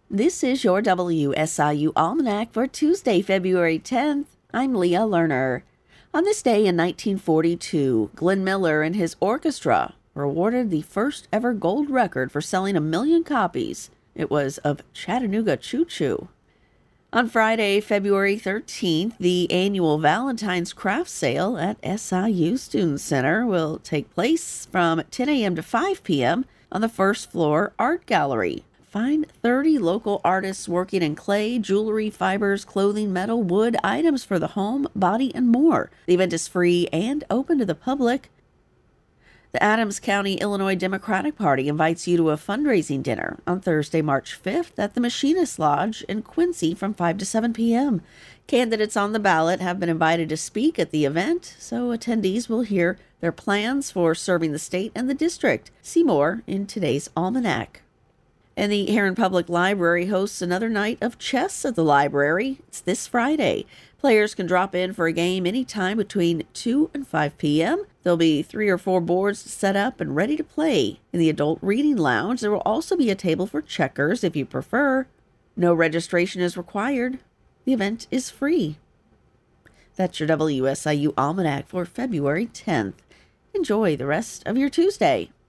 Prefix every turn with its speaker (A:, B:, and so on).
A: This is your WSIU Almanac for Tuesday, February 10th. I'm Leah Lerner. On this day in 1942, Glenn Miller and his orchestra were awarded the first ever gold record for selling 1 million copies. It was of Chattanooga Choo Choo. On Friday, February 13th, the annual Valentine's Craft Sale at SIU Student Center will take place from 10 a.m. to 5 p.m. on the first floor art gallery. Find 30 local artists working in clay, jewelry, fibers, clothing, metal, wood, items for the home, body, and more. The event is free and open to the public. The Adams County, Illinois Democratic Party invites you to a fundraising dinner on Thursday, March 5th at the Machinist Lodge in Quincy from 5 to 7 p.m. Candidates on the ballot have been invited to speak at the event, so attendees will hear their plans for serving the state and the district. See more in today's Almanac. And the Heron Public Library hosts another night of chess at the library. It's this Friday. Players can drop in for a game anytime between 2 and 5 p.m. There'll be 3 or 4 boards set up and ready to play. In the adult reading lounge, there will also be a table for checkers if you prefer. No registration is required. The event is free. That's your WSIU Almanac for February 10th. Enjoy the rest of your Tuesday.